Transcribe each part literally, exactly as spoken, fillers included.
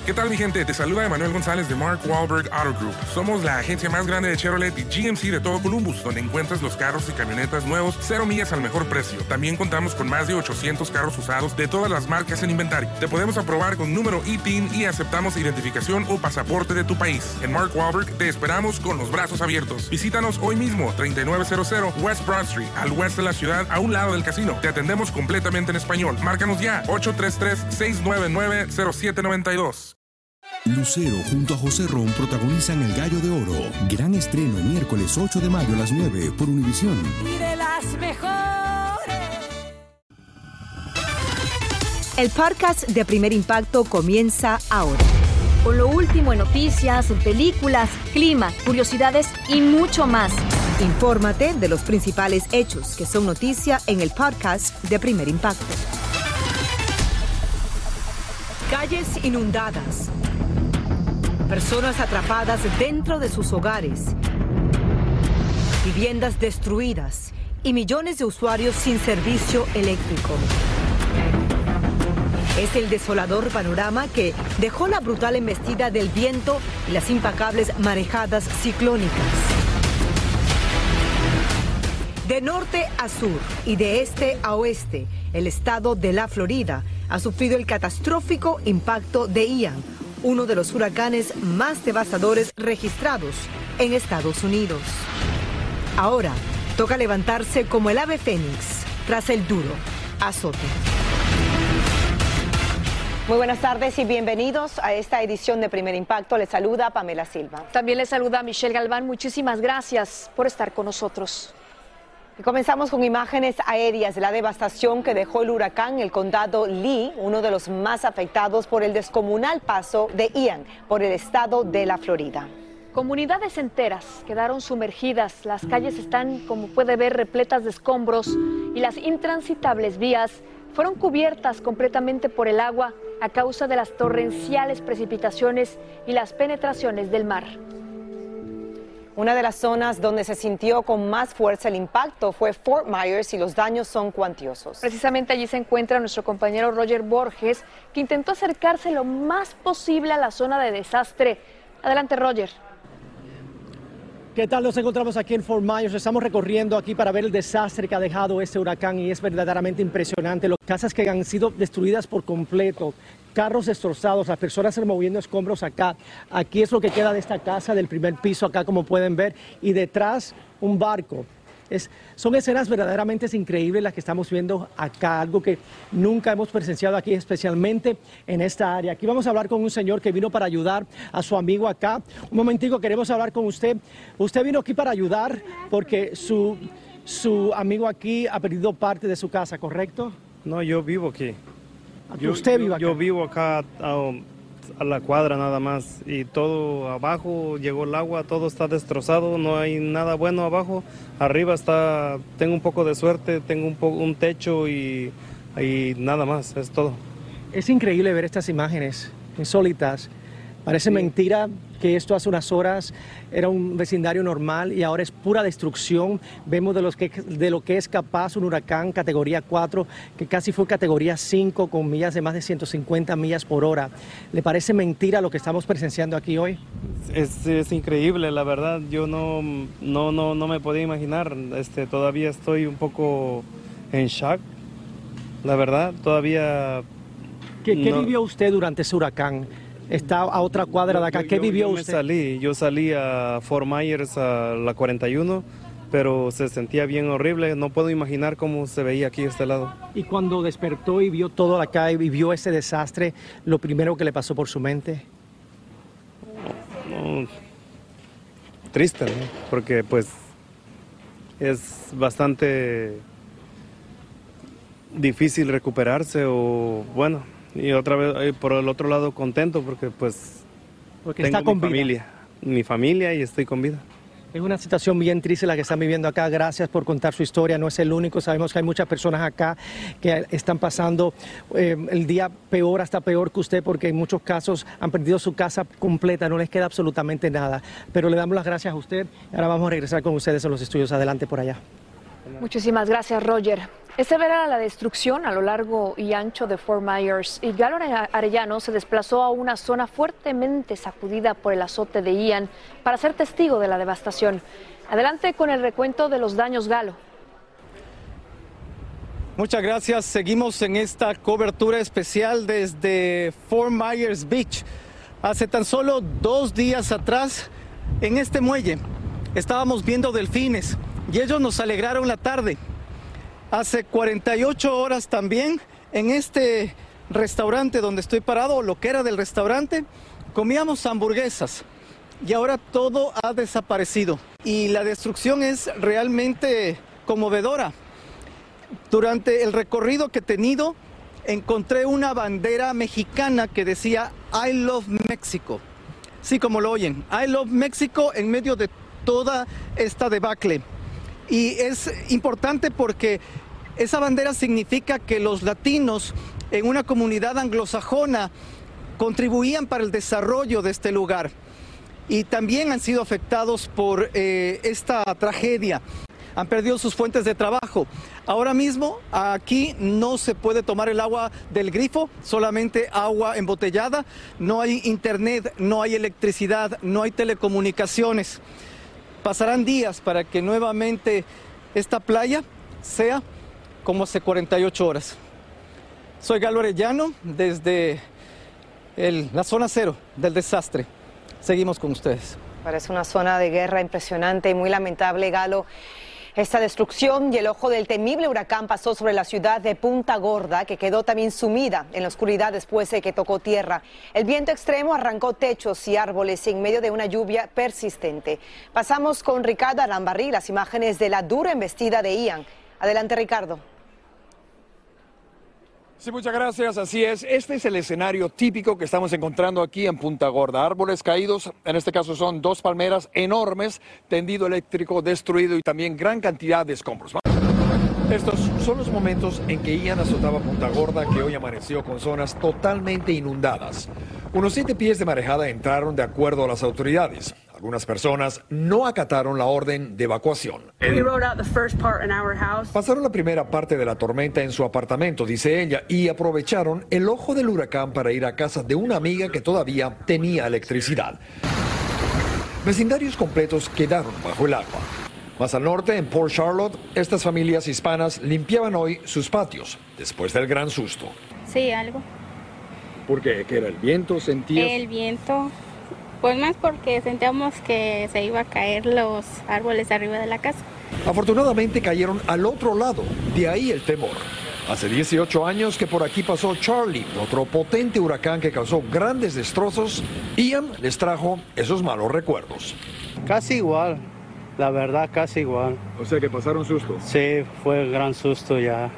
¿Qué tal, mi gente? Te saluda Emanuel González de Mark Wahlberg Auto Group. Somos la agencia más grande de Chevrolet y G M C de todo Columbus, donde encuentras los carros y camionetas nuevos, cero millas al mejor precio. También contamos con más de ochocientos carros usados de todas las marcas en inventario. Te podemos aprobar con número I T I N y aceptamos identificación o pasaporte de tu país. En Mark Wahlberg te esperamos con los brazos abiertos. Visítanos hoy mismo, treinta y nueve cero cero West Broad Street, al oeste de la ciudad, a un lado del casino. Te atendemos completamente en español. Márcanos ya, ocho tres tres, seis nueve nueve, cero siete nueve dos. Lucero junto a José Ron protagonizan El Gallo de Oro. Gran estreno miércoles ocho de mayo a las nueve por Univisión. Y de las mejores. El podcast de Primer Impacto comienza ahora. Con lo último en noticias, películas, clima, curiosidades y mucho más. Infórmate de los principales hechos que son noticia en el podcast de Primer Impacto. Calles inundadas. Personas atrapadas dentro de sus hogares. Viviendas destruidas y millones de usuarios sin servicio eléctrico. Es el desolador panorama que dejó la brutal embestida del viento y las implacables marejadas ciclónicas. De norte a sur y de este a oeste, el estado de la Florida ha sufrido el catastrófico impacto de Ian, uno de los huracanes más devastadores registrados en Estados Unidos. Ahora, toca levantarse como el ave fénix tras el duro azote. Muy buenas tardes y bienvenidos a esta edición de Primer Impacto. Les saluda Pamela Silva. También les saluda Michelle Galván. Muchísimas gracias por estar con nosotros. Y comenzamos con imágenes aéreas de la devastación que dejó el huracán en el condado Lee, uno de los más afectados por el descomunal paso de Ian por el estado de la Florida. Comunidades enteras quedaron sumergidas, las calles están, como puede ver, repletas de escombros y las intransitables vías fueron cubiertas completamente por el agua a causa de las torrenciales precipitaciones y las penetraciones del mar. Una de las zonas donde se sintió con más fuerza el impacto fue Fort Myers y los daños son cuantiosos. Precisamente allí se encuentra nuestro compañero Roger Borges, que intentó acercarse lo más posible a la zona de desastre. Adelante, Roger. ¿Qué tal? Nos encontramos aquí en Fort Myers. Estamos recorriendo aquí para ver el desastre que ha dejado este huracán y es verdaderamente impresionante. Las casas que han sido destruidas por completo, carros destrozados, las personas removiendo escombros acá. Aquí es lo que queda de esta casa, del primer piso acá, como pueden ver, y detrás un barco. Es, son escenas verdaderamente increíbles las que estamos viendo acá, algo que nunca hemos presenciado aquí, especialmente en esta área. Aquí vamos a hablar con un señor que vino para ayudar a su amigo acá. Un momentico, queremos hablar con usted. Usted vino aquí para ayudar porque su, su amigo aquí ha perdido parte de su casa, ¿correcto? No, yo vivo aquí. Yo, ¿Usted vive acá? Yo vivo acá a, a la cuadra nada más y todo abajo llegó el agua, todo está destrozado, no hay nada bueno abajo. Arriba está, tengo un poco de suerte, tengo un, po, un techo y, y nada más, es todo. Es increíble ver estas imágenes insólitas. Parece sí. mentira que esto hace unas horas era un vecindario normal y ahora es pura destrucción. Vemos de, los que, de lo que es capaz un huracán categoría cuatro, que casi fue categoría cinco con millas de más de ciento cincuenta millas por hora. ¿Le parece mentira lo que estamos presenciando aquí hoy? Es, es increíble, la verdad. Yo no, no, no, no me podía imaginar. Este, todavía estoy un poco en shock, la verdad. Todavía... ¿Qué, qué no... vivió usted durante ese huracán? Está a otra cuadra de acá. ¿Qué yo, vivió yo me usted? Salí, yo salí a Fort Myers a la cuarenta y uno, pero se sentía bien horrible. No puedo imaginar cómo se veía aquí a este lado. Y cuando despertó y vio todo acá y vio ese desastre, ¿lo primero que le pasó por su mente? No, triste, ¿no? Porque pues es bastante difícil recuperarse o bueno... Y otra vez, por el otro lado, contento porque pues porque tengo está con mi vida. familia, mi familia y estoy con vida. Es una situación bien triste la que están viviendo acá. Gracias por contar su historia. No es el único. Sabemos que hay muchas personas acá que están pasando eh, el día peor, hasta peor que usted, porque en muchos casos han perdido su casa completa. No les queda absolutamente nada. Pero le damos las gracias a usted. Ahora vamos a regresar con ustedes a los estudios. Adelante por allá. Muchísimas gracias, Roger. Es severa la destrucción a lo largo y ancho de Fort Myers y Galo Arellano se desplazó a una zona fuertemente sacudida por el azote de Ian para ser testigo de la devastación. Adelante con el recuento de los daños, Galo. Muchas gracias. Seguimos en esta cobertura especial desde Fort Myers Beach. Hace tan solo dos días atrás, en este muelle, estábamos viendo delfines y ellos nos alegraron la tarde. Hace cuarenta y ocho horas también, en este restaurante donde estoy parado, lo que era del restaurante, comíamos hamburguesas y ahora todo ha desaparecido. Y la destrucción es realmente conmovedora. Durante el recorrido que he tenido, encontré una bandera mexicana que decía I love Mexico. Sí, como lo oyen, I love Mexico en medio de toda esta debacle. Y es importante porque esa bandera significa que los latinos en una comunidad anglosajona contribuían para el desarrollo de este lugar y también han sido afectados por eh, esta tragedia. Han perdido sus fuentes de trabajo. Ahora mismo aquí no se puede tomar el agua del grifo, solamente agua embotellada. No hay internet, no hay electricidad, no hay telecomunicaciones. Pasarán días para que nuevamente esta playa sea como hace cuarenta y ocho horas. Soy Galo Arellano desde el, la zona cero del desastre. Seguimos con ustedes. Parece una zona de guerra impresionante y muy lamentable, Galo. Esta destrucción y el ojo del temible huracán pasó sobre la ciudad de Punta Gorda, que quedó también sumida en la oscuridad después de que tocó tierra. El viento extremo arrancó techos y árboles en medio de una lluvia persistente. Pasamos con Ricardo Arambarri, las imágenes de la dura embestida de Ian. Adelante, Ricardo. Sí, muchas gracias. Así es. Este es el escenario típico que estamos encontrando aquí en Punta Gorda. Árboles caídos, en este caso son dos palmeras enormes, tendido eléctrico destruido y también gran cantidad de escombros. Estos son los momentos en que Ian azotaba Punta Gorda, que hoy amaneció con zonas totalmente inundadas. Unos siete pies de marejada entraron de acuerdo a las autoridades. Algunas personas no acataron la orden de evacuación. Pasaron la primera parte de la tormenta en su apartamento, dice ella, y aprovecharon el ojo del huracán para ir a casa de una amiga que todavía tenía electricidad. Vecindarios completos quedaron bajo el agua. Más al norte, en Port Charlotte, estas familias hispanas limpiaban hoy sus patios después del gran susto. Sí, algo. ¿Por qué? ¿Qué era el viento? ¿Sentías? El viento. Pues más porque sentíamos que se iba a caer los árboles arriba de la casa. Afortunadamente cayeron al otro lado, de ahí el temor. Hace dieciocho años que por aquí pasó Charlie, otro potente huracán que causó grandes destrozos. Ian les trajo esos malos recuerdos. Casi igual, la verdad, casi igual. O sea que pasaron susto. Sí, fue un gran susto ya.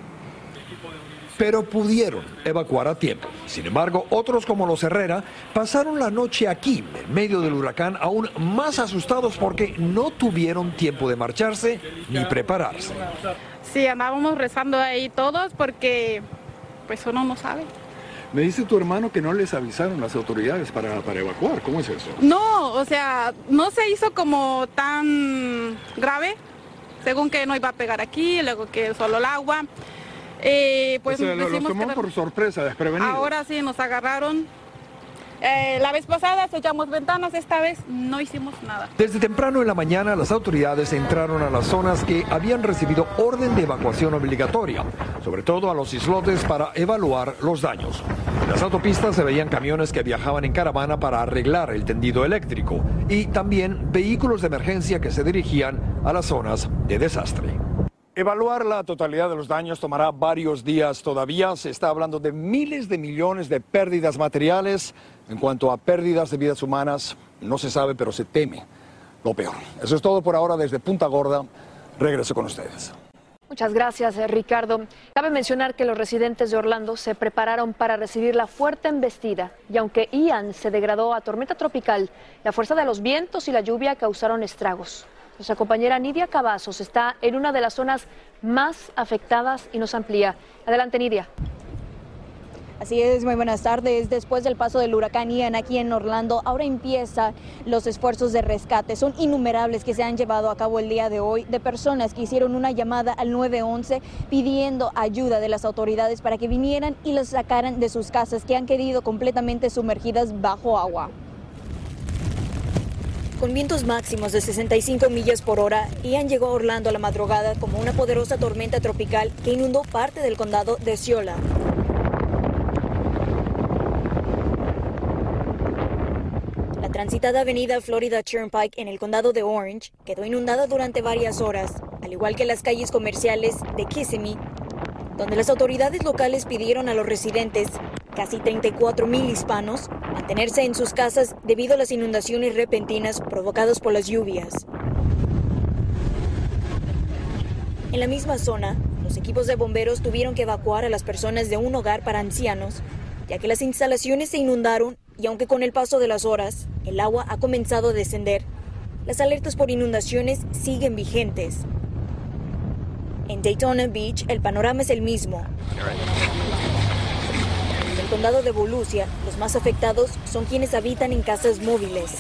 Pero pudieron evacuar a tiempo. Sin embargo, otros como los Herrera pasaron la noche aquí, en medio del huracán, aún más asustados porque no tuvieron tiempo de marcharse ni prepararse. Sí, andábamos rezando ahí todos porque pues uno no sabe. Me dice tu hermano que no les avisaron las autoridades para, para evacuar. ¿Cómo es eso? No, o sea, no se hizo como tan grave, según que no iba a pegar aquí, luego que solo el agua. Eh, pues o sea, lo, los tomó que... por sorpresa, desprevenidos. Ahora sí nos agarraron. Eh, la vez pasada sellamos ventanas, esta vez no hicimos nada. Desde temprano en la mañana las autoridades entraron a las zonas que habían recibido orden de evacuación obligatoria, sobre todo a los islotes para evaluar los daños. En las autopistas se veían camiones que viajaban en caravana para arreglar el tendido eléctrico y también vehículos de emergencia que se dirigían a las zonas de desastre. Evaluar la totalidad de los daños tomará varios días todavía. Se está hablando de miles de millones de pérdidas materiales. En cuanto a pérdidas de vidas humanas, no se sabe, pero se teme lo peor. Eso es todo por ahora desde Punta Gorda. Regreso con ustedes. Muchas gracias, Ricardo. Cabe mencionar que los residentes de Orlando se prepararon para recibir la fuerte embestida y aunque Ian se degradó a tormenta tropical, la fuerza de los vientos y la lluvia causaron estragos. Nuestra compañera Nidia Cavazos está en una de las zonas más afectadas y nos amplía. Adelante, Nidia. Así es, muy buenas tardes. Después del paso del huracán Ian aquí en Orlando, ahora empiezan los esfuerzos de rescate. Son innumerables que se han llevado a cabo el día de hoy de personas que hicieron una llamada al nueve once pidiendo ayuda de las autoridades para que vinieran y los sacaran de sus casas que han quedado completamente sumergidas bajo agua. Con vientos máximos de sesenta y cinco millas por hora, Ian llegó a Orlando a la madrugada como una poderosa tormenta tropical que inundó parte del condado de Osceola. La transitada avenida Florida Turnpike en el condado de Orange quedó inundada durante varias horas, al igual que las calles comerciales de Kissimmee, donde las autoridades locales pidieron a los residentes, casi treinta y cuatro mil hispanos, mantenerse en sus casas debido a las inundaciones repentinas provocadas por las lluvias. En la misma zona, los equipos de bomberos tuvieron que evacuar a las personas de un hogar para ancianos, ya que las instalaciones se inundaron y aunque con el paso de las horas el agua ha comenzado a descender, las alertas por inundaciones siguen vigentes. En Daytona Beach el panorama es el mismo. En el condado de Volusia, los más afectados son quienes habitan en casas móviles.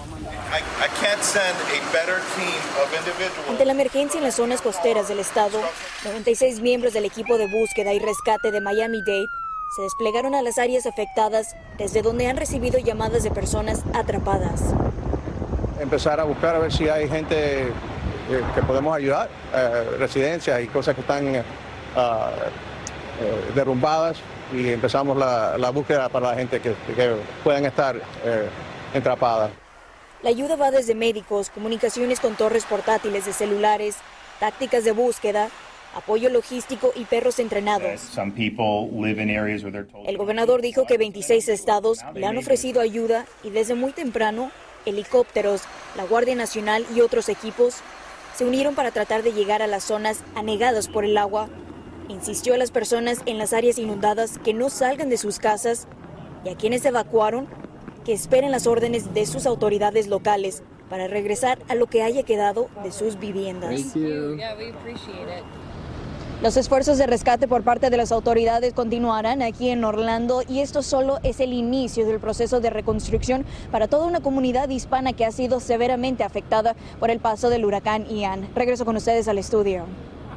Ante la emergencia en las zonas costeras del estado, noventa y seis miembros del equipo de búsqueda y rescate de Miami-Dade se desplegaron a las áreas afectadas, desde donde han recibido llamadas de personas atrapadas. Empezar a buscar a ver si hay gente eh, que podemos ayudar, eh, residencias y cosas que están uh, eh, derrumbadas, y empezamos la, la búsqueda para la gente que, que puedan estar eh, atrapadas. La ayuda va desde médicos, comunicaciones con torres portátiles de celulares, tácticas de búsqueda, apoyo logístico y perros entrenados. El gobernador dijo que veintiséis estados le han ofrecido ayuda y desde muy temprano, helicópteros, la Guardia Nacional y otros equipos se unieron para tratar de llegar a las zonas anegadas por el agua. Insistió a las personas en las áreas inundadas que no salgan de sus casas y a quienes evacuaron que esperen las órdenes de sus autoridades locales para regresar a lo que haya quedado de sus viviendas. Los esfuerzos de rescate por parte de las autoridades continuarán aquí en Orlando y esto solo es el inicio del proceso de reconstrucción para toda una comunidad hispana que ha sido severamente afectada por el paso del huracán Ian. Regreso con ustedes al estudio.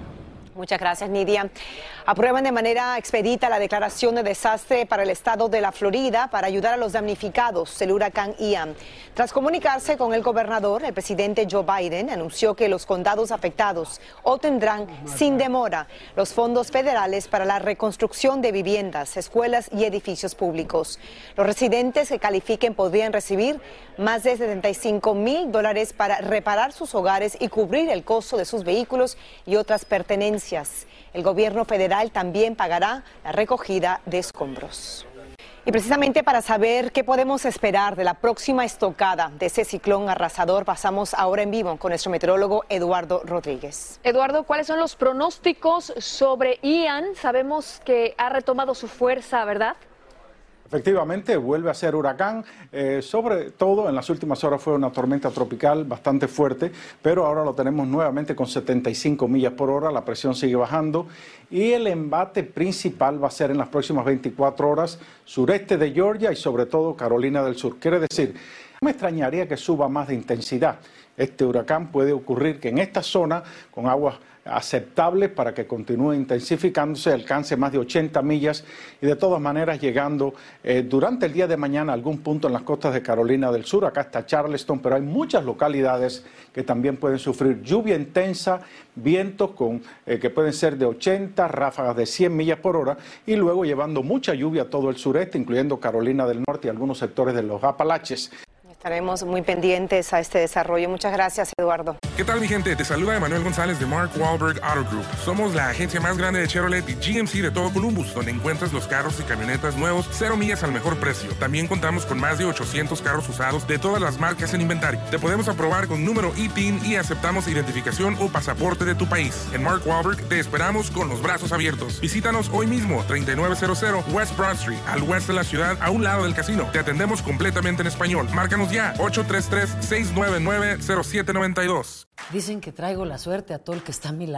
Muchas gracias, Nidia. Aprueban de manera expedita la declaración de desastre para el estado de la Florida para ayudar a los damnificados del huracán Ian. Tras comunicarse con el gobernador, el presidente Joe Biden anunció que los condados afectados obtendrán sin demora los fondos federales para la reconstrucción de viviendas, escuelas y edificios públicos. Los residentes que califiquen podrían recibir más de setenta y cinco mil dólares para reparar sus hogares y cubrir el costo de sus vehículos y otras pertenencias. El gobierno federal también pagará la recogida de escombros. Y precisamente para saber qué podemos esperar de la próxima estocada de ese ciclón arrasador, pasamos ahora en vivo con nuestro meteorólogo Eduardo Rodríguez. Eduardo, ¿cuáles son los pronósticos sobre Ian? Sabemos que ha retomado su fuerza, ¿verdad? Efectivamente, vuelve a ser huracán, eh, sobre todo en las últimas horas fue una tormenta tropical bastante fuerte, pero ahora lo tenemos nuevamente con setenta y cinco millas por hora, la presión sigue bajando y el embate principal va a ser en las próximas veinticuatro horas, sureste de Georgia y sobre todo Carolina del Sur. Quiere decir, no me extrañaría que suba más de intensidad. Este huracán puede ocurrir que en esta zona, con aguas aceptables para que continúe intensificándose, alcance más de ochenta millas y de todas maneras llegando eh, durante el día de mañana a algún punto en las costas de Carolina del Sur. Acá está Charleston, pero hay muchas localidades que también pueden sufrir lluvia intensa, vientos con, eh, que pueden ser de ochenta, ráfagas de cien millas por hora y luego llevando mucha lluvia a todo el sureste, incluyendo Carolina del Norte y algunos sectores de los Apalaches. Estaremos muy pendientes a este desarrollo. Muchas gracias, Eduardo. ¿Qué tal, mi gente? Te saluda Emanuel González de Mark Wahlberg Auto Group. Somos la agencia más grande de Chevrolet y G M C de todo Columbus, donde encuentras los carros y camionetas nuevos, cero millas al mejor precio. También contamos con más de ochocientos carros usados de todas las marcas en inventario. Te podemos aprobar con número I T I N y aceptamos identificación o pasaporte de tu país. En Mark Wahlberg te esperamos con los brazos abiertos. Visítanos hoy mismo, treinta y nueve cero cero West Broad Street, al oeste de la ciudad, a un lado del casino. Te atendemos completamente en español. Márcanos ya, ocho tres tres, seis nueve nueve, cero siete nueve dos. Dicen que traigo la suerte a todo el que está a mi lado.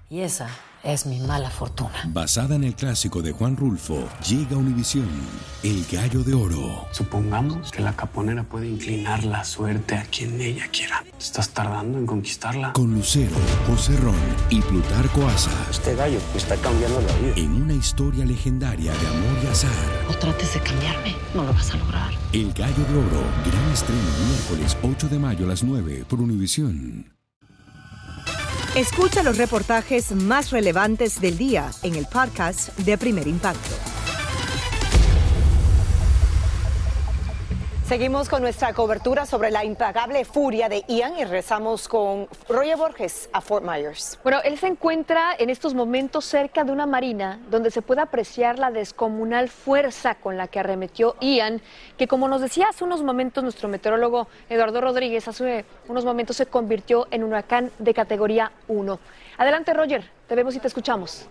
Y esa es mi mala fortuna. Basada en el clásico de Juan Rulfo, llega a Univisión, El Gallo de Oro. Supongamos que la caponera puede inclinar la suerte a quien ella quiera. ¿Estás tardando en conquistarla? Con Lucero, José Ron y Plutarco Asa. Este gallo me está cambiando la vida. En una historia legendaria de amor y azar. No trates de cambiarme, no lo vas a lograr. El Gallo de Oro, gran estreno miércoles ocho de mayo a las nueve por Univisión. Escucha los reportajes más relevantes del día en el podcast de Primer Impacto. Seguimos con nuestra cobertura sobre la implacable furia de Ian y regresamos con Roger Borges a Fort Myers. Bueno, él se encuentra en estos momentos cerca de una marina donde se puede apreciar la descomunal fuerza con la que arremetió Ian, que como nos decía hace unos momentos nuestro meteorólogo Eduardo Rodríguez, hace unos momentos se convirtió en un huracán de categoría uno. Adelante, Roger, te vemos y te escuchamos.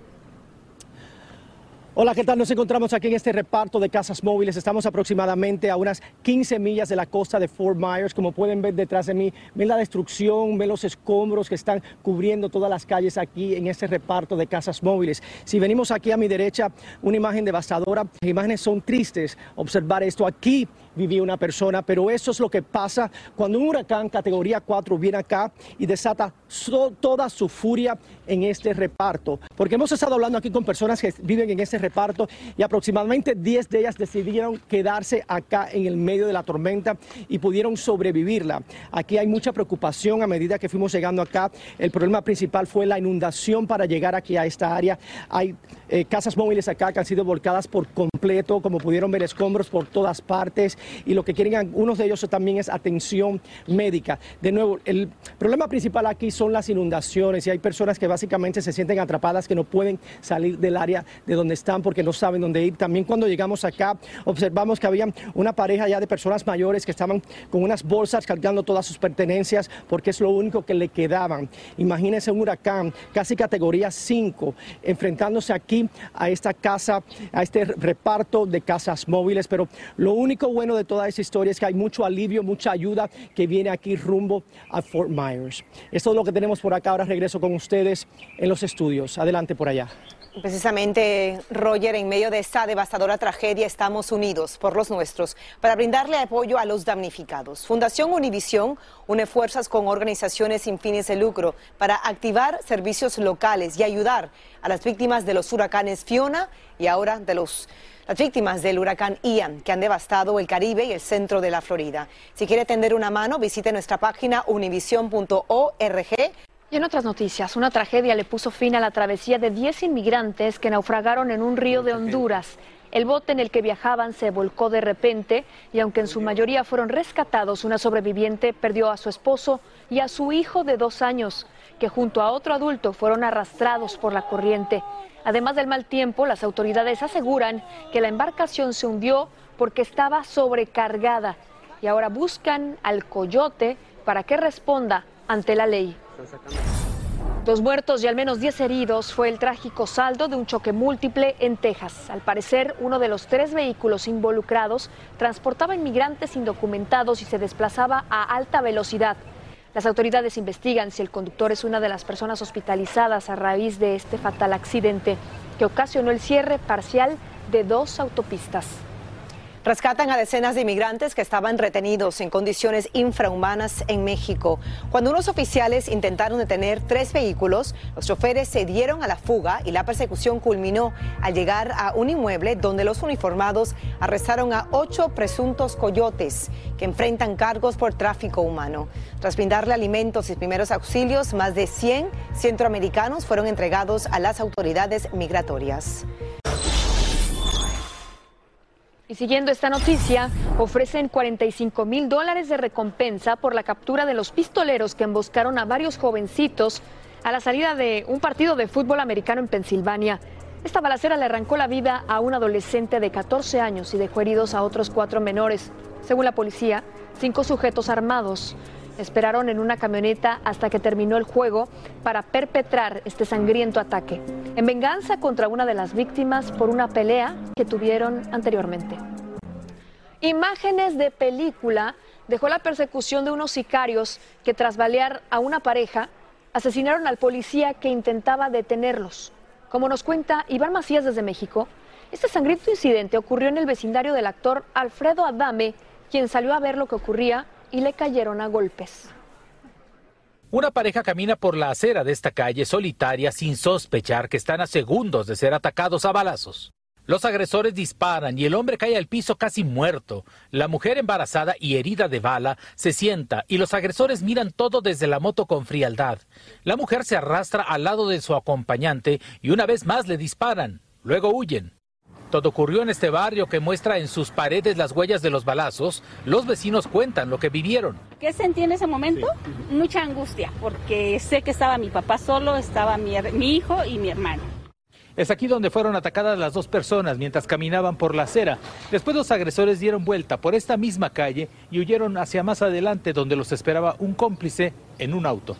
Hola, ¿qué tal? Nos encontramos aquí en este reparto de casas móviles. Estamos aproximadamente a unas quince millas de la costa de Fort Myers. Como pueden ver detrás de mí, ven la destrucción, ven los escombros que están cubriendo todas las calles aquí en este reparto de casas móviles. Si venimos aquí a mi derecha, una imagen devastadora. Las imágenes son tristes. Observar esto aquí. Vivía una persona, pero eso es lo que pasa cuando un huracán categoría cuatro viene acá y desata so, toda su furia en este reparto. Porque hemos estado hablando aquí con personas que viven en este reparto y aproximadamente diez de ellas decidieron quedarse acá en el medio de la tormenta y pudieron sobrevivirla. Aquí hay mucha preocupación a medida que fuimos llegando acá. El problema principal fue la inundación para llegar aquí a esta área. Hay eh, casas móviles acá que han sido volcadas por completo, como pudieron ver, escombros por todas partes. Y lo que quieren unos de ellos también es atención médica. De nuevo, el problema principal aquí son las inundaciones y hay personas que básicamente se sienten atrapadas, que no pueden salir del área de donde están porque no saben dónde ir. También cuando llegamos acá observamos que había una pareja ya de personas mayores que estaban con unas bolsas cargando todas sus pertenencias porque es lo único que le quedaban. Imagínense un huracán casi categoría cinco enfrentándose aquí a esta casa, a este reparto de casas móviles, pero lo único bueno de toda esa historia es que hay mucho alivio, mucha ayuda que viene aquí rumbo a Fort Myers. Esto es lo que tenemos por acá. Ahora regreso con ustedes en los estudios. Adelante por allá. Precisamente, Roger, en medio de esta devastadora tragedia estamos unidos por los nuestros para brindarle apoyo a los damnificados. Fundación Univisión une fuerzas con organizaciones sin fines de lucro para activar servicios locales y ayudar a las víctimas de los huracanes Fiona y ahora de los las víctimas del huracán Ian, que han devastado el Caribe y el centro de la Florida. Si quiere tender una mano, visite nuestra página univision punto org. Y en otras noticias, una tragedia le puso fin a la travesía de diez inmigrantes que naufragaron en un río de Honduras. El bote en el que viajaban se volcó de repente y aunque en su mayoría fueron rescatados, una sobreviviente perdió a su esposo y a su hijo de dos años, que junto a otro adulto fueron arrastrados por la corriente. Además del mal tiempo, las autoridades aseguran que la embarcación se hundió porque estaba sobrecargada y ahora buscan al coyote para que responda ante la ley. Dos muertos y al menos diez heridos fue el trágico saldo de un choque múltiple en Texas. Al parecer, uno de los tres vehículos involucrados transportaba inmigrantes indocumentados y se desplazaba a alta velocidad. Las autoridades investigan si el conductor es una de las personas hospitalizadas a raíz de este fatal accidente que ocasionó el cierre parcial de dos autopistas. Rescatan a decenas de inmigrantes que estaban retenidos en condiciones infrahumanas en México. Cuando unos oficiales intentaron detener tres vehículos, los choferes se dieron a la fuga y la persecución culminó al llegar a un inmueble donde los uniformados arrestaron a ocho presuntos coyotes que enfrentan cargos por tráfico humano. Tras brindarle alimentos y primeros auxilios, más de cien centroamericanos fueron entregados a las autoridades migratorias. Y siguiendo esta noticia, ofrecen cuarenta y cinco mil dólares de recompensa por la captura de los pistoleros que emboscaron a varios jovencitos a la salida de un partido de fútbol americano en Pensilvania. Esta balacera le arrancó la vida a un adolescente de catorce años y dejó heridos a otros cuatro menores. Según la policía, cinco sujetos armados esperaron en una camioneta hasta que terminó el juego para perpetrar este sangriento ataque, en venganza contra una de las víctimas por una pelea que tuvieron anteriormente. Imágenes de película dejó la persecución de unos sicarios que tras balear a una pareja asesinaron al policía que intentaba detenerlos. Como nos cuenta Iván Macías desde México, este sangriento incidente ocurrió en el vecindario del actor Alfredo Adame, quien salió a ver lo que ocurría y le cayeron a golpes. Una pareja camina por la acera de esta calle solitaria sin sospechar que están a segundos de ser atacados a balazos. Los agresores disparan y el hombre cae al piso casi muerto. La mujer embarazada y herida de bala se sienta y los agresores miran todo desde la moto con frialdad. La mujer se arrastra al lado de su acompañante y una vez más le disparan. Luego huyen. Todo ocurrió en este barrio que muestra en sus paredes las huellas de los balazos. Los vecinos cuentan lo que vivieron. ¿Qué sentí en ese momento? Sí. Mucha angustia, porque sé que estaba mi papá solo, estaba mi, mi hijo y mi hermano. Es aquí donde fueron atacadas las dos personas mientras caminaban por la acera. Después los agresores dieron vuelta por esta misma calle y huyeron hacia más adelante, donde los esperaba un cómplice en un auto.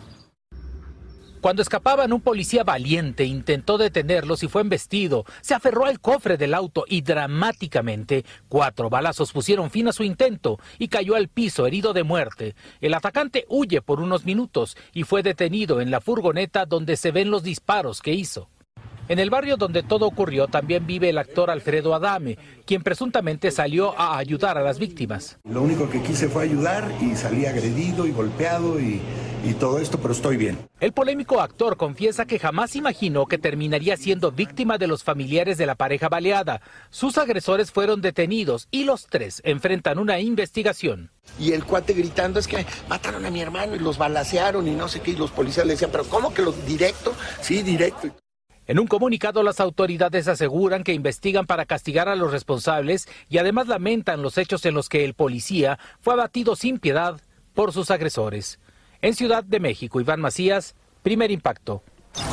Cuando escapaban, un policía valiente intentó detenerlos y fue embestido. Se aferró al cofre del auto y dramáticamente cuatro balazos pusieron fin a su intento y cayó al piso herido de muerte. El atacante huye por unos minutos y fue detenido en la furgoneta donde se ven los disparos que hizo. En el barrio donde todo ocurrió también vive el actor Alfredo Adame, quien presuntamente salió a ayudar a las víctimas. Lo único que quise fue ayudar y salí agredido y golpeado y, y todo esto, pero estoy bien. El polémico actor confiesa que jamás imaginó que terminaría siendo víctima de los familiares de la pareja baleada. Sus agresores fueron detenidos y los tres enfrentan una investigación. Y el cuate gritando, es que mataron a mi hermano y los balacearon y no sé qué, y los policías le decían, pero ¿cómo que los directo? Sí, directo. En un comunicado, las autoridades aseguran que investigan para castigar a los responsables y además lamentan los hechos en los que el policía fue abatido sin piedad por sus agresores. En Ciudad de México, Iván Macías, Primer Impacto.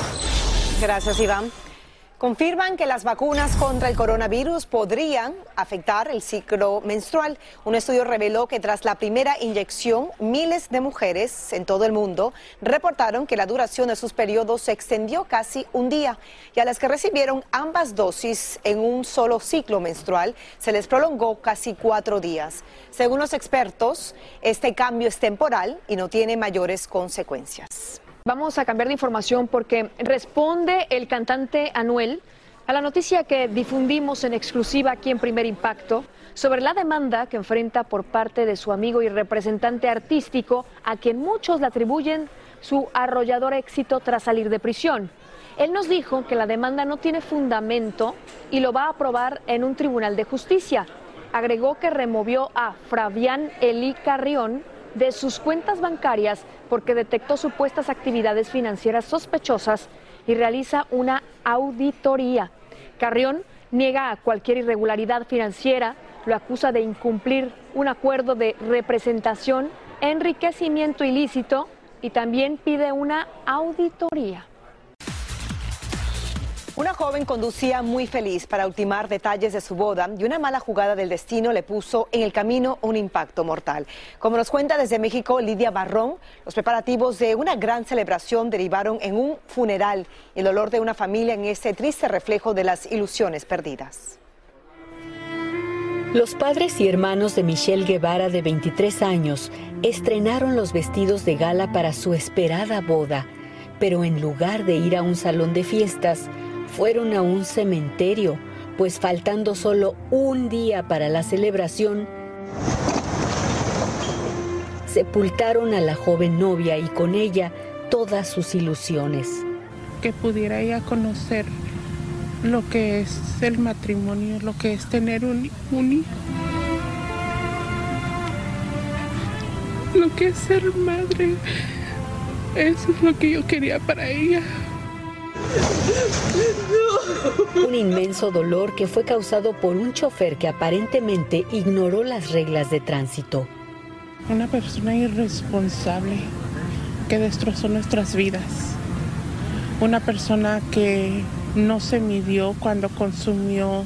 Gracias, Iván. Confirman que las vacunas contra el coronavirus podrían afectar el ciclo menstrual. Un estudio reveló que tras la primera inyección, miles de mujeres en todo el mundo reportaron que la duración de sus periodos se extendió casi un día. Y a las que recibieron ambas dosis en un solo ciclo menstrual, se les prolongó casi cuatro días. Según los expertos, este cambio es temporal y no tiene mayores consecuencias. Vamos a cambiar de información porque responde el cantante Anuel a la noticia que difundimos en exclusiva aquí en Primer Impacto sobre la demanda que enfrenta por parte de su amigo y representante artístico, a quien muchos le atribuyen su arrollador éxito tras salir de prisión. Él nos dijo que la demanda no tiene fundamento y lo va a aprobar en un tribunal de justicia. Agregó que removió a Fabián Eli Carrión de sus cuentas bancarias porque detectó supuestas actividades financieras sospechosas y realiza una auditoría. Carrión niega cualquier irregularidad financiera, lo acusa de incumplir un acuerdo de representación, enriquecimiento ilícito y también pide una auditoría. Una joven conducía muy feliz para ultimar detalles de su boda y una mala jugada del destino le puso en el camino un impacto mortal. Como nos cuenta desde México Lidia Barrón, los preparativos de una gran celebración derivaron en un funeral y el dolor de una familia en ese triste reflejo de las ilusiones perdidas. Los padres y hermanos de Michelle Guevara, de veintitrés años, estrenaron los vestidos de gala para su esperada boda, pero en lugar de ir a un salón de fiestas, fueron a un cementerio, pues faltando solo un día para la celebración, sepultaron a la joven novia y con ella todas sus ilusiones. Que pudiera ella conocer lo que es el matrimonio, lo que es tener un, un hijo, lo que es ser madre. Eso es lo que yo quería para ella. Un inmenso dolor que fue causado por un chofer que aparentemente ignoró las reglas de tránsito. Una persona irresponsable que destrozó nuestras vidas. Una persona que no se midió cuando consumió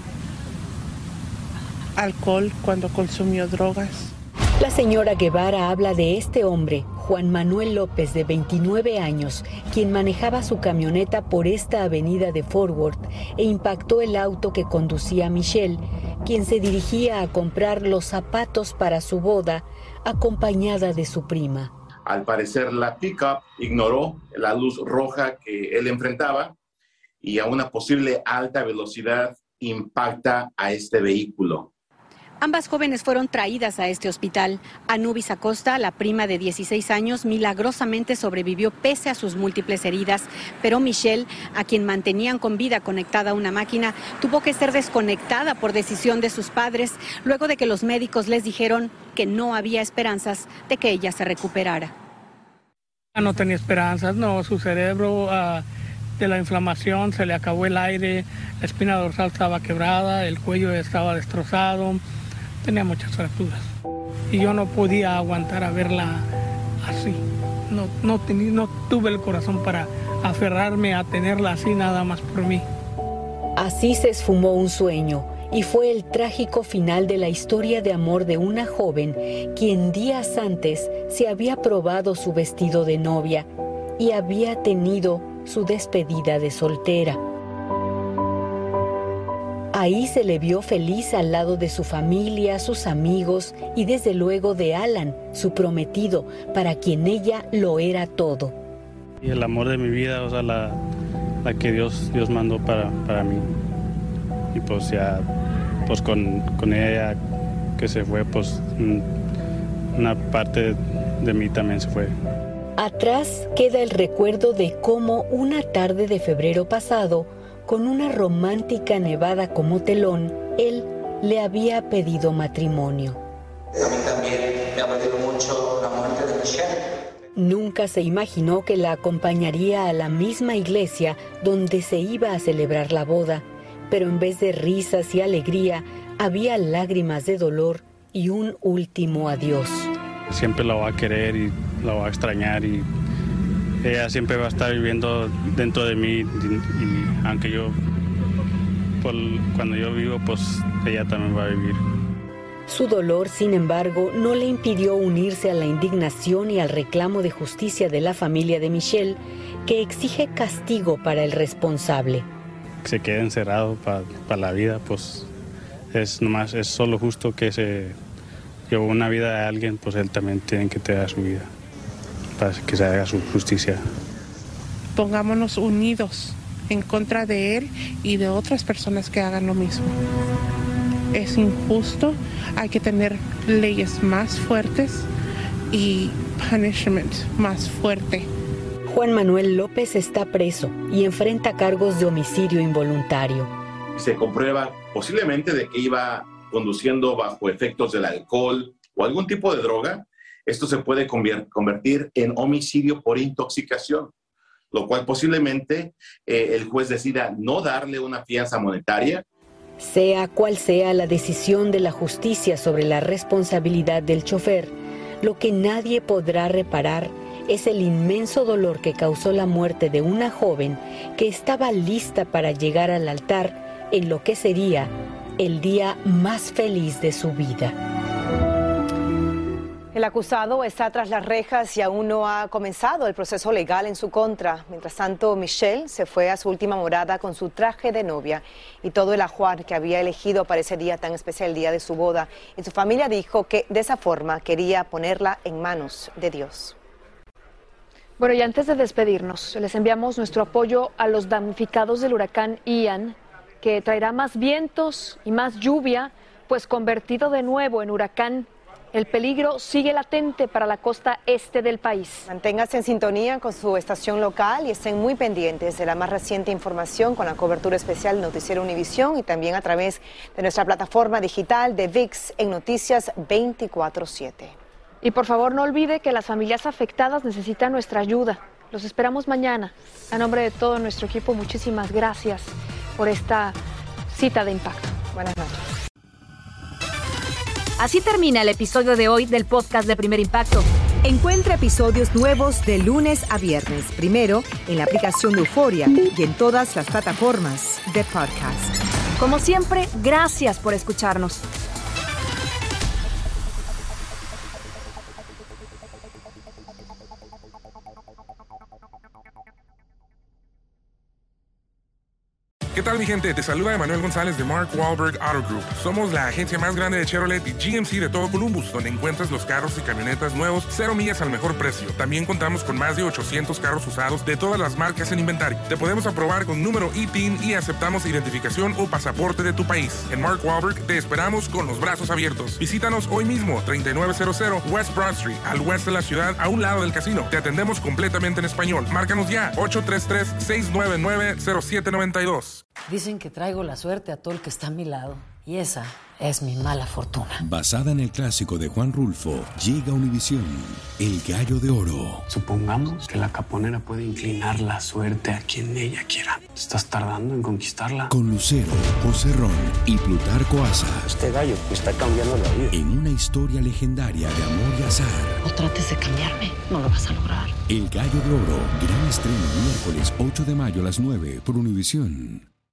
alcohol, cuando consumió drogas. La señora Guevara habla de este hombre, Juan Manuel López, de veintinueve años, quien manejaba su camioneta por esta avenida de Fort Worth e impactó el auto que conducía a Michelle, quien se dirigía a comprar los zapatos para su boda, acompañada de su prima. Al parecer la pickup ignoró la luz roja que él enfrentaba y a una posible alta velocidad impacta a este vehículo. Ambas jóvenes fueron traídas a este hospital. Anubis Acosta, la prima de dieciséis años, milagrosamente sobrevivió pese a sus múltiples heridas, pero Michelle, a quien mantenían con vida conectada a una máquina, tuvo que ser desconectada por decisión de sus padres, luego de que los médicos les dijeron que no había esperanzas de que ella se recuperara. No tenía esperanzas, no, su cerebro uh, de la inflamación se le acabó el aire, la espina dorsal estaba quebrada, el cuello estaba destrozado. Tenía muchas fracturas y yo no podía aguantar a verla así. No, no, tení, no tuve el corazón para aferrarme a tenerla así nada más por mí. Así se esfumó un sueño y fue el trágico final de la historia de amor de una joven quien días antes se había probado su vestido de novia y había tenido su despedida de soltera. Ahí se le vio feliz al lado de su familia, sus amigos y desde luego de Alan, su prometido, para quien ella lo era todo. Y el amor de mi vida, o sea, la, la que Dios, Dios mandó para, para mí. Y pues ya, pues con, con ella que se fue, pues una parte de mí también se fue. Atrás queda el recuerdo de cómo una tarde de febrero pasado, con una romántica nevada como telón, él le había pedido matrimonio. A mí también me ha dolido mucho la muerte de Michelle. Nunca se imaginó que la acompañaría a la misma iglesia donde se iba a celebrar la boda, pero en vez de risas y alegría, había lágrimas de dolor y un último adiós. Siempre la voy a querer y la voy a extrañar y ella siempre va a estar viviendo dentro de mí y, y aunque yo, por, cuando yo vivo, pues ella también va a vivir. Su dolor, sin embargo, no le impidió unirse a la indignación y al reclamo de justicia de la familia de Michelle, que exige castigo para el responsable. Que se quede encerrado para pa la vida, pues es nomás, es solo justo que se llevó una vida de alguien, pues él también tiene que tener su vida, para que se haga su justicia. Pongámonos unidos en contra de él y de otras personas que hagan lo mismo. Es injusto, hay que tener leyes más fuertes y punishment más fuerte. Juan Manuel López está preso y enfrenta cargos de homicidio involuntario. Se comprueba posiblemente de que iba conduciendo bajo efectos del alcohol o algún tipo de droga. Esto se puede convertir en homicidio por intoxicación, lo cual posiblemente eh, el juez decida no darle una fianza monetaria. Sea cual sea la decisión de la justicia sobre la responsabilidad del chofer, lo que nadie podrá reparar es el inmenso dolor que causó la muerte de una joven que estaba lista para llegar al altar en lo que sería el día más feliz de su vida. El acusado está tras las rejas y aún no ha comenzado el proceso legal en su contra. Mientras tanto, Michelle se fue a su última morada con su traje de novia y todo el ajuar que había elegido para ese día tan especial, el día de su boda. Y su familia dijo que de esa forma quería ponerla en manos de Dios. Bueno, y antes de despedirnos, les enviamos nuestro apoyo a los damnificados del huracán Ian, que traerá más vientos y más lluvia, pues convertido de nuevo en huracán. El peligro sigue latente para la costa este del país. Manténgase en sintonía con su estación local y estén muy pendientes de la más reciente información con la cobertura especial Noticiero Univisión y también a través de nuestra plataforma digital de V I X en Noticias veinticuatro siete. Y por favor no olvide que las familias afectadas necesitan nuestra ayuda. Los esperamos mañana. A nombre de todo nuestro equipo, muchísimas gracias por esta cita de impacto. Buenas noches. Así termina el episodio de hoy del podcast de Primer Impacto. Encuentra episodios nuevos de lunes a viernes, primero en la aplicación de Euforia y en todas las plataformas de podcast. Como siempre, gracias por escucharnos. ¿Qué tal, mi gente? Te saluda Emanuel González de Mark Wahlberg Auto Group. Somos la agencia más grande de Chevrolet y G M C de todo Columbus, donde encuentras los carros y camionetas nuevos, cero millas al mejor precio. También contamos con más de ochocientos carros usados de todas las marcas en inventario. Te podemos aprobar con número I T I N y aceptamos identificación o pasaporte de tu país. En Mark Wahlberg te esperamos con los brazos abiertos. Visítanos hoy mismo, treinta y nueve cero cero West Broad Street, al oeste de la ciudad, a un lado del casino. Te atendemos completamente en español. Márcanos ya, ocho tres tres, seis nueve nueve, cero siete nueve dos. Dicen que traigo la suerte a todo el que está a mi lado. Y esa es mi mala fortuna. Basada en el clásico de Juan Rulfo, llega a Univisión, El Gallo de Oro. Supongamos que la caponera puede inclinar la suerte a quien ella quiera. ¿Estás tardando en conquistarla? Con Lucero, José Ron y Plutarco Asa. Este gallo que está cambiando la vida. En una historia legendaria de amor y azar. No trates de cambiarme, no lo vas a lograr. El Gallo de Oro, gran estreno miércoles ocho de mayo a las nueve por Univisión.